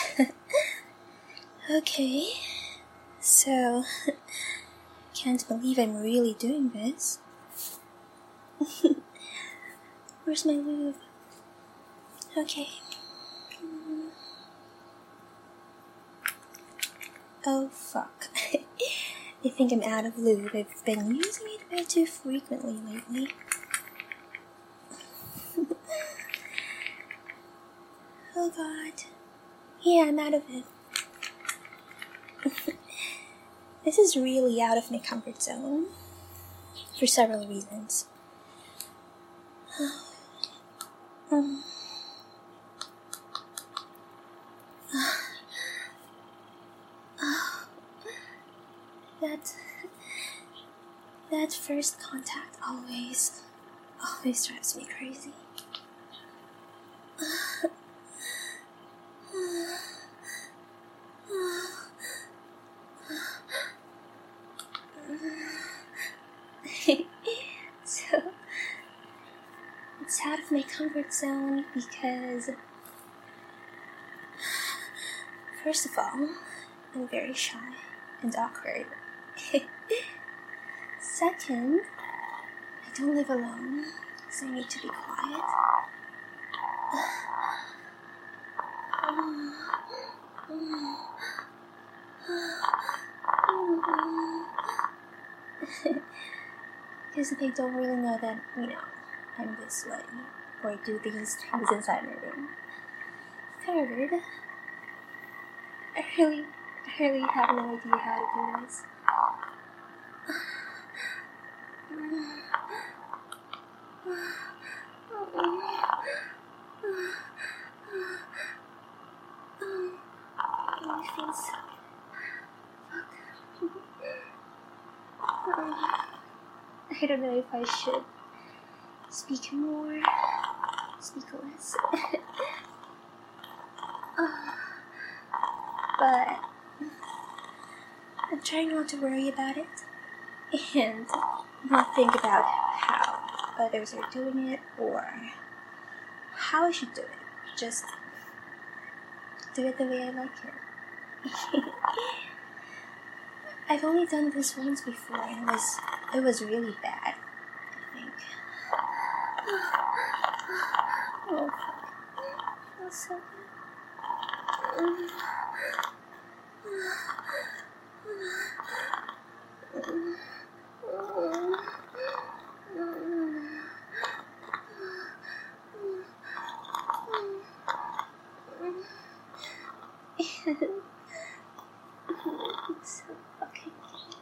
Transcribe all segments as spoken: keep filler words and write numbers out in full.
Okay, so can't believe I'm really doing this. Where's my lube? Okay. Oh fuck. I think I'm out of lube. I've been using it way too frequently lately. Oh god. Yeah, I'm out of it. This is really out of my comfort zone. For several reasons. um. That... That first contact always... always drives me crazy. So, it's out of my comfort zone because, first of all, I'm very shy and awkward. Second, I don't live alone, so I need to be quiet. Because they don't really know that, you know, I'm this way, or do these things inside my room. Third, I really, I really have no idea how to do this. My face. I don't know if I should speak more, speak less. uh, but I'm trying not to worry about it and not think about how others are doing it or how I should do it. Just do it the way I like it. I've only done this once before and it was it was really bad, I think. Oh, feels so good. It's so fucking cute.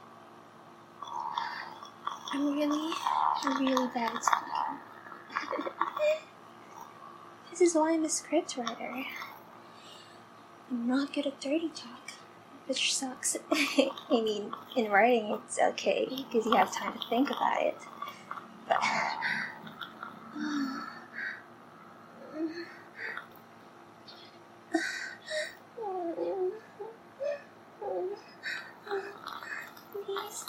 I'm really, really bad at speaking. This is why I'm a scriptwriter. I'm not good at dirty talk, which sucks. I mean, in writing it's okay, because you have time to think about it. But... Please.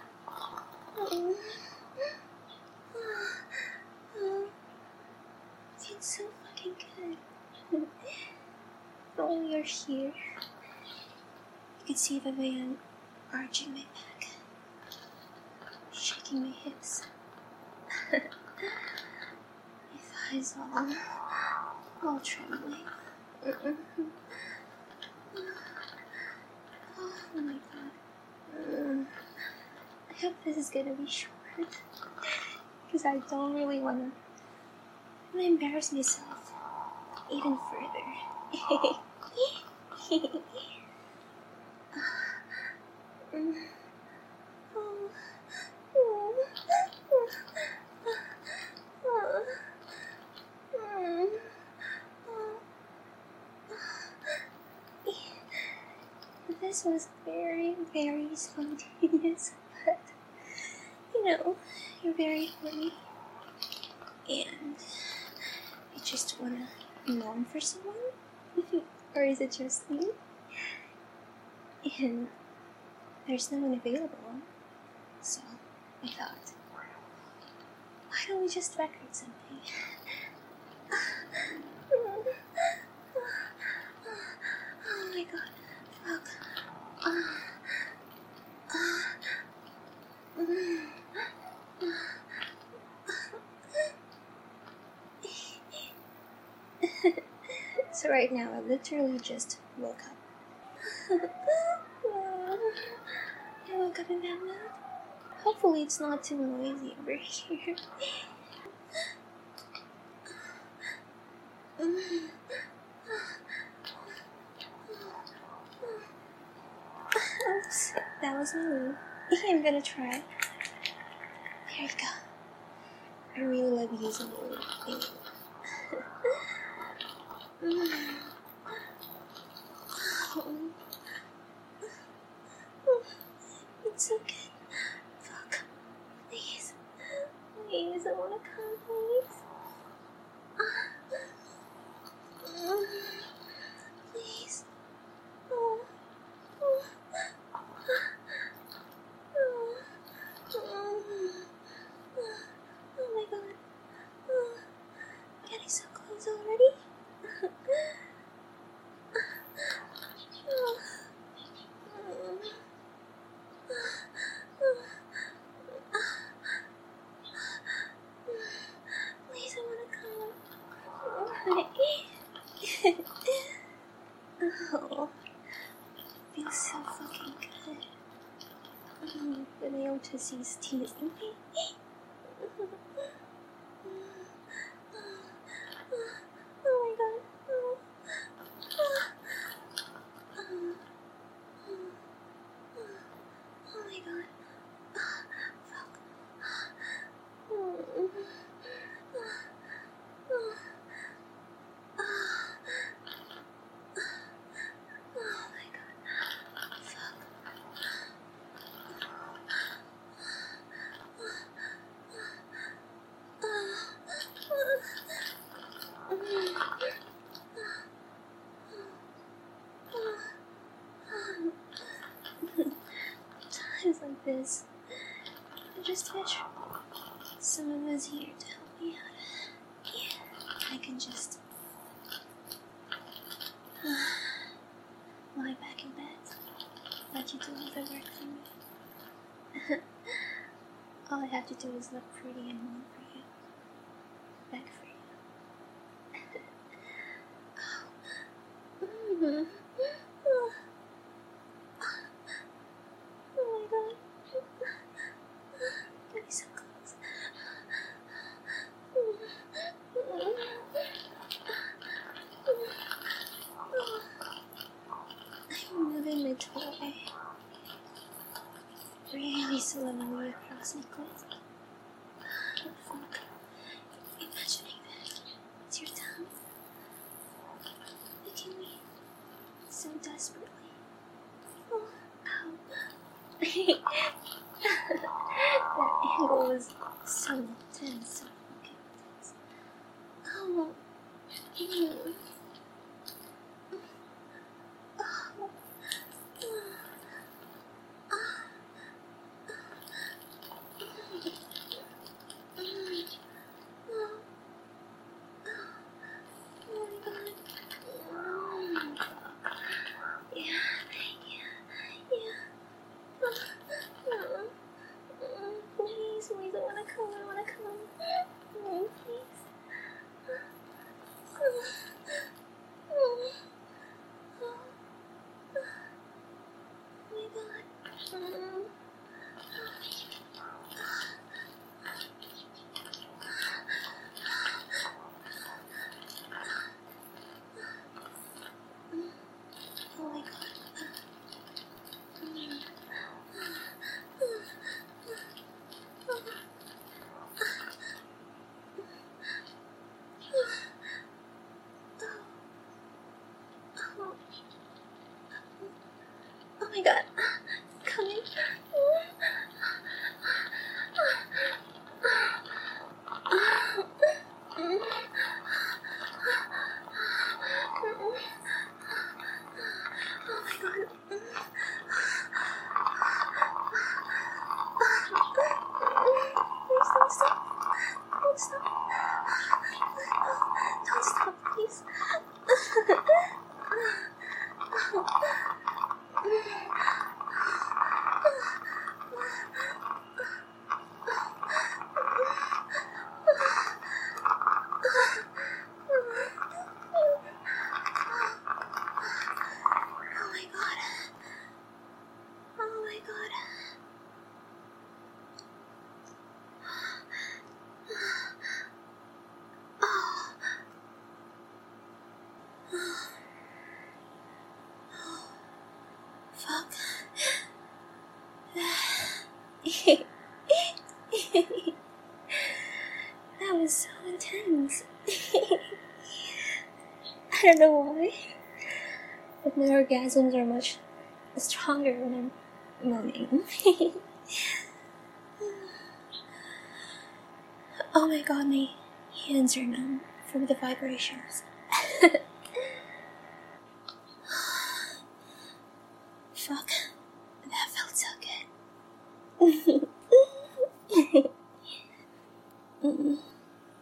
It's so fucking good. If only you're here, you could see the way I'm arching my back, shaking my hips. My thighs all, all trembling. Oh my god. I hope this is gonna be short, because I don't really wanna, wanna embarrass myself even further. This was very, very spontaneous, but, you know, you're very horny, and you just wanna moan for someone? Or is it just me? And there's no one available, so I thought, why don't we just record something? So right now, I literally just woke up. I woke up in bed now. Hopefully it's not too noisy over here. Oops, that was my move. I'm gonna try. There you go. I really love using it. It's so good. Fuck. Please. Please, I wanna come, please. Please. Oh. Oh. Oh my god. Oh. Getting so close already? Please, I wanna come. Oh, feels so fucking good. Oh, the nail tussie's teasing me. Oh my god. Oh. Oh my god. Fuck. Times like this, I just wish someone was here to help me out. Yeah, I can just lie back in bed, let you do all the work for me. All I have to do is look pretty and warm for you. Back for you. Mm-hmm. Oh my god. Getting so close. I'm moving my toy really slowly across my clothes. Oh fuck. Imagining that it's your tongue licking me so desperately. Oh, ow. That angle was so intense, so fucking intense. Oh. Mm. Oh. Please, please, I wanna come, I wanna come. Oh, please. Oh my god. Oh my god. Oh my god. Coming. Please don't stop. Don't stop. Don't stop, please. Fuck. That was so intense. I don't know why, but my orgasms are much stronger when I'm moaning. Oh my god, my hands are numb from the vibrations. Fuck, that felt so good.